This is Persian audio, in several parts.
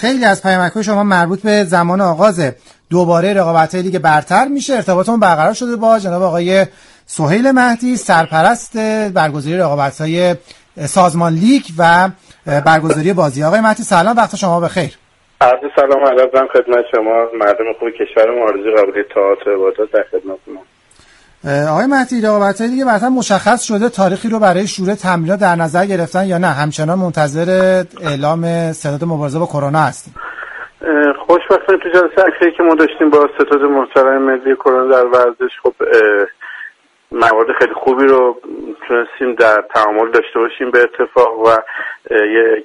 خیلی از پیامک‌های شما مربوط به زمان آغاز دوباره رقابت‌های لیگ برتر میشه. ارتباطمون برقرار شده با جناب آقای سهیل مهدی، سرپرست برگزاری رقابت‌های سازمان لیگ و برگزاری بازی. آقای مهدی سلام، وقت شما بخیر. عرض سلام علیکم خدمت شما مردم خوب کشورم، آرزوی قبولی تئاتر عبادات در خدمتتونم. آقای مهدی، رقابت‌های لیگ برتر مشخص شده، تاریخی رو برای شروع تمرینات در نظر گرفتن یا نه همچنان منتظر اعلام ستاد مبارزه با کرونا هستیم؟ خوشبختانه تو جلسه اخیری که ما داشتیم با ستاد محترم ملی کرونا در ورزش، خب موارد خیلی خوبی رو تونستیم در تعامل داشته باشیم به اتفاق و یک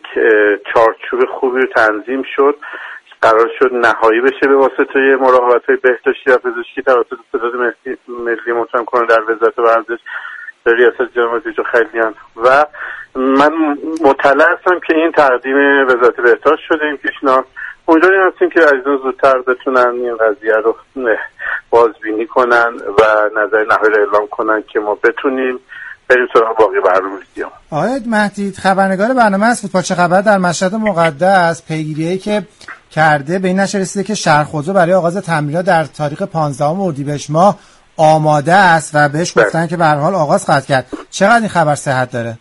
چارچوب خوبی رو تنظیم شد. قرار شد نهایی بشه به واسطه مراقبت‌های بهداشتی و پزشکی توسط ستاد ملی محترم کرونا در وزارت ورزش ریاست جناب دکتر خلیلیان و من مطلع هستم که این تقدیم وزارت بهداشت شده. این پیشنهاد امیدواریم هستیم که عزیزان زودتر بتونن این قضیه رو بازبینی کنن و نظر نهایی رو اعلام کنن که ما بتونیم بریم سراغ باقی برنامه‌ریزی. آقای مهدی، خبرنگار برنامه از فوتبال چه خبر در مشهد مقدس پیگیری‌ای که کرده به این نشر رسیده که شهرخوضا برای آغاز تمرینات در تاریخ 15 اردیبهشت ماه آماده است و بهش گفتن که به هر حال آغاز خواهد کرد. چقدر این خبر صحت داره؟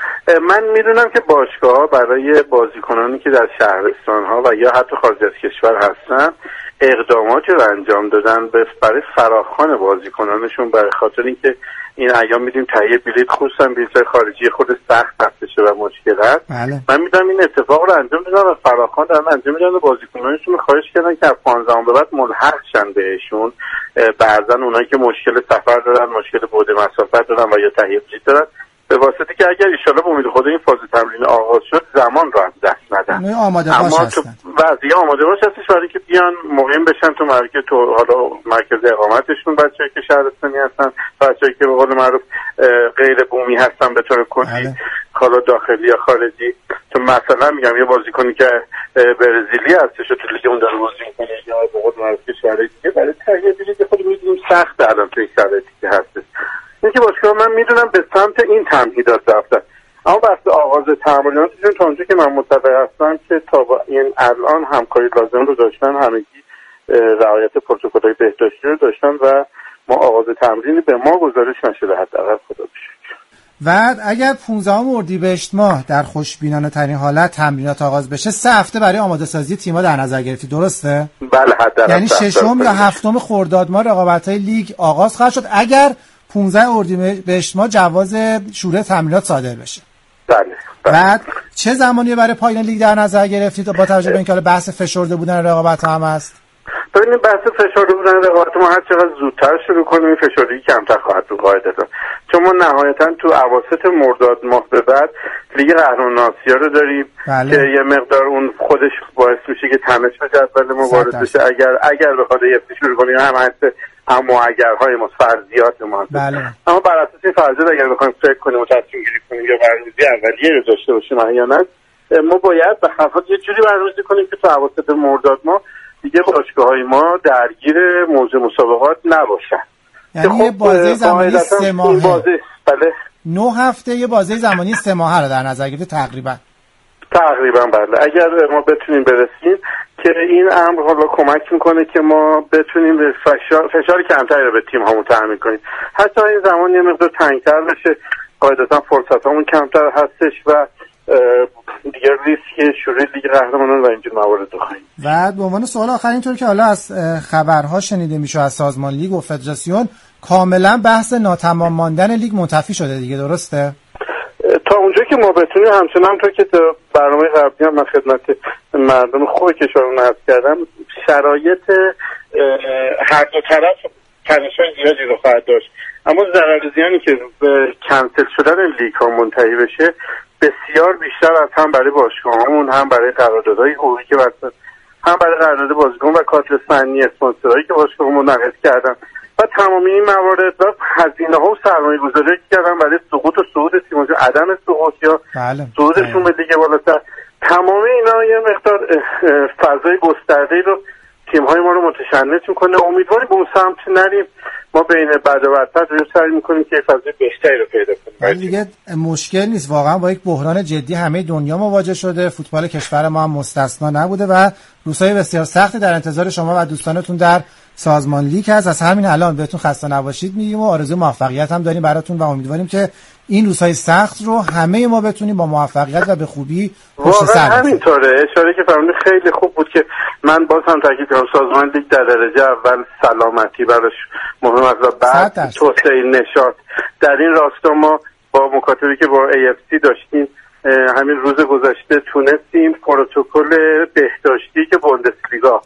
من میدونم که باشگاه‌ها برای بازیکنانی که در شهرستان‌ها و یا حتی خارج از کشور هستن اقداماتی رو انجام دادن برای فراخوان بازیکنانشون، برای خاطر اینکه این ایام میدیم تهیه بلیط خصوصا بلیط‌های خارجی خود سخت هستشه و مشکل هست. بله. من میدونم این اتفاق رو انجام دادن و فراخوان دارن انجام میدن و بازیکنانشون رو خواهش کردن که از 15 به بعد ملحق شن بهشون. بعضا اونایی که مشکل سفر دارن، مشکل بعد مسافت دارن و یا تهیه بلیط دارن، به واسطه که اگر ان شاءالله به امید خدا این فاز تمرین آغاز شد زمان رو از دست ندن. اما تو وضعیت آماده باش هستش برای که بیان مقیم بشن تو مرکز، تو حالا مرکز اقامتشون، بچه‌ای که شهرستانی هستن، بچه‌ای که به قول معروف غیر بومی هستن به طور کلی، حالا داخلی یا خارجی. تو مثلا میگم یه بازیکنی که برزیلی هستش تو لیگ اون داره بازی می‌کنه یا به قول معروف کشورهای دیگه، برای تهیه بلیط خود می‌دونیم سخت الان تو این شرایطی که هستش. اینکه باشگاه من میدونم به سمت این تمهیدات رفتن، اما بحث آغاز تمریناتشون تا اونجا که من مطلع هستم که تا این الان همکاری لازم رو داشتن، همگی رعایت پروتکل‌های بهداشتی رو داشتن و ما آغاز تمرینی به ما گزارش نشده حداقل خدا بشکر. و اگر 15 اردیبهشت ماه در خوشبینانه ترین حالت تمرینات آغاز بشه 3 هفته برای آماده سازی تیم‌ها در نظر گرفتی، درسته؟ بله حداقل. یعنی 6 یا 7 خرداد ماه رقابت‌های لیگ آغاز خواهد شد اگر 15 اردیبهشت ماه جواز شروع تمرینات صادر بشه. بله. بعد چه زمانی برای پایان لیگ در نظر گرفتید با توجه به اینکه بحث فشرده بودن رقابت هم هست؟ ببینید بحث فشرده بودن رقابت ما هر چقدر زودتر شروع کنیم این فشردگی کمتر خواهد بود قاعدتا، چون ما نهایتا تو اواسط مرداد ماه به بعد لیگ قهرمانان آسیا رو داریم. بله. که یه مقدار اون خودش باعث میشه که تنش به جدول ما وارد بشه. اگر بخواد یه شروع کنیم هم هست، اما اگرهای ما فرضیات ما هست. بله. اما بر اساس این فرضیات اگر بخوایم فکر کنیم و تصمیم گیری کنیم یا برنامه‌ریزی اولیه رو داشته باشیم احیانا ما باید به هر حال یه جوری برنامه‌ریزی کنیم که تو اواسط مرداد ما دیگه باشگاه‌های ما درگیر موضوع مسابقات نباشن. یعنی یه بازه زمانی 3 ماهه. بله. 9 هفته یه بازه زمانی 3 ماهه رو در نظر گرفته تقریبا بله. اگر ما بتونیم برسیم که این امر حالا کمک میکنه که ما بتونیم فشار کمتری رو به تیم هامون تحمیل کنیم. حتی این زمان یه مقدار تنگتر بشه قاعدتا فرصت هامون کمتر هستش و دیگه ریسک شروع لیگ قهرمانان و اینجور موارد داریم. و به عنوان سوال آخر اینطور که حالا از خبرها شنیده میشه از سازمان لیگ و فدراسیون کاملا بحث ناتمام ماندن لیگ منتفی شده دیگه، درسته؟ تا اونجا که ما بتونیم همچنان تو که برنامه قبلی هم من خدمت مردم خوب کشورمون عرض کردم شرایط هر دو طرف تنش‌های زیادی رو خواهد داشت، اما ضرر زیانی که به کنسل شدن لیگ ها منتهی بشه بسیار بیشتر از هم برای باشگاه‌هامون، هم برای قراردادهای حقوقی که واسه هم برای قرارداد بازیکن و کادر فنی اسپانسرایی که باشگاه‌هامون منعقد کردن و تمامی این موارد و هزینه‌ها و سرمایه‌گذاری کردن برای سقوط و صعود تیم‌ها، عدم سقوط یا صعودشون به لیگ بالاتر، تمام اینا یه مقدار فضای گسترده‌ای رو تیم‌های ما رو متشنج می‌کنه. امیدواریم به اون سمت نریم. ما بین بد و بدتر داریم سعی می‌کنیم که فضای بهتری رو پیدا کنیم. ولی دیگه مشکل نیست، واقعا با یک بحران جدی همه دنیا مواجه شده، فوتبال کشور ما هم مستثنا نبوده و روزهای بسیار سختی در انتظار شما و دوستانتون در سازمان لیگ هست. از همین الان بهتون خسته نباشید میگیم و آرزوی موفقیت هم داریم براتون و امیدواریم که این روزهای سخت رو همه ما بتونیم با موفقیت و به خوبی پشت سر بزنیم. همینطوره. اشاره که فرمودید خیلی خوب بود که من باز هم تاکید کنم سازمان لیگ در درجه اول سلامتی براش مهم است و بعد توسعه نشاط. در این راستا ما با مکاتبی که با AFC داشتیم همین روز گذشته تونستیم پروتکل بهداشتی که بوندسلیگا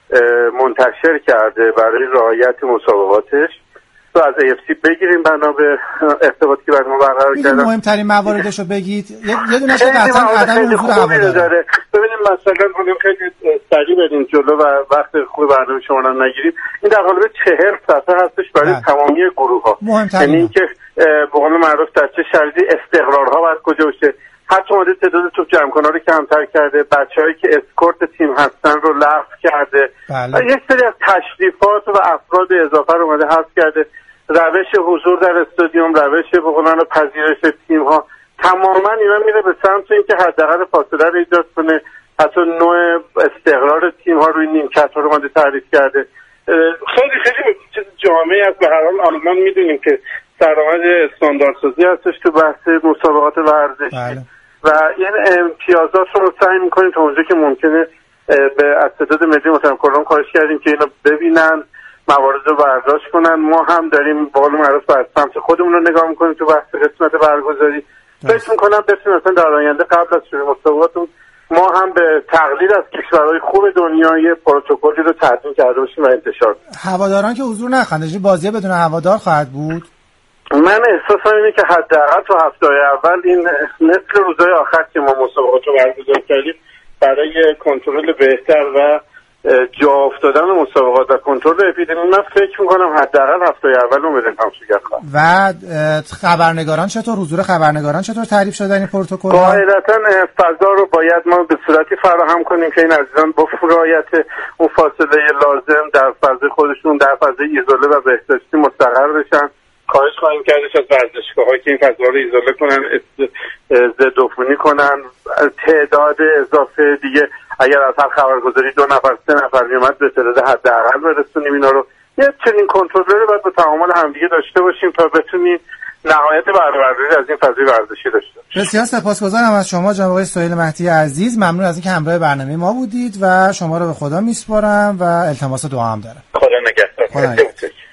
منتشر کرده برای رعایت مسابقاتش تو از AFC بگیریم بنا به ارتباطی که برای ما برقرار کردن. مهمترین مواردش رو بگید. یه دونش قطعا عدم حضور هوادار داره. ببینیم مثلا کنیم خیلی سریع بریم جلو و وقت خوب برنامه شما رو نگیریم. این در قالب 40 صفحه هستش برای تمامی گروه‌ها. یعنی اینکه به قول معروف در چه شرایطی استقرارها باید کجا باشه. حتی اومده تعداد توپ جمع کن‌ها رو کمتر کرده، بچه‌هایی که اسکورت تیم هستن رو لغو کرده. و یک سری از تشریفات و افراد اضافه رو اومده حذف کرده. روش حضور در استادیوم، روش به قول معروف پذیرش تیم‌ها، تماما اینا میره به سمت اینکه حداقل فاصله رو ایجاد کنه. حتی نوع استقرار تیم‌ها روی نیمکت‌ها رو اومده تعریف کرده. خیلی خیلی چیز جامعی است. به هر حال آلمان میدونیم که سرآمد استانداردسازی هستش تو بحث مسابقات ورزشی و این امتیازات رو سعی می‌کنیم تا اونجا که ممکنه به اساتید ملی محترم کلان خواهش کردیم که اینو ببینن، موارد رو برداشت کنن. ما هم داریم با قول معروف بر سمت خودمون رو نگاه می‌کنیم تو بحث قسمت برگزاری. فکر می‌کنم بتونیم مثلا در آینده قبل از شروع مسابقاتون ما هم به تقلید از کشورهای خوب دنیای پروتکلی رو تدوین کرده باشیم و انتشار بدیم. هواداران که حضور نخواهند، بازی بدون هوادار خواهد بود. من احساسم اینه که حداقل تو هفته‌های اول این مثل روزهای آخر که ما مسابقات رو برگزار کردیم برای کنترل بهتر و جا افتادن مسابقات و کنترل اپیدمی، من فکر می‌کنم حداقل هفته‌های اول رو بدن تماشاگر خواهد. و خبرنگاران چطور، حضور خبرنگاران چطور تعریف شده این پروتکل؟ قاعدتاً فضا رو باید ما به صورتی فراهم کنیم که این عزیزان با رعایت اون فاصله لازم در فضای خودشون در فضای ایزوله و بهداشتی مستقر بشن. خواهش خواهیم کردش از ورزشگاه‌ها که این فضا رو ایزوله کنن، ضدعفونی کنن. تعداد اضافه دیگه اگر از هر خبرگزاری 2 نفر 3 نفر میومد به تعداد حداقل برسونیم. اینا رو یه چنین کنترلی رو باید با تعامل همدیگه داشته باشیم تا بتونیم نهایت بهره‌برداری از این فضای ورزشی داشته باشیم. بسیار سپاسگزارم از شما جناب آقای سهیل مهدی عزیز. ممنون از اینکه همراه برنامه ما بودید و شما رو به خدا میسپارم و التماس دعا هم دارم. خدا نگهدار.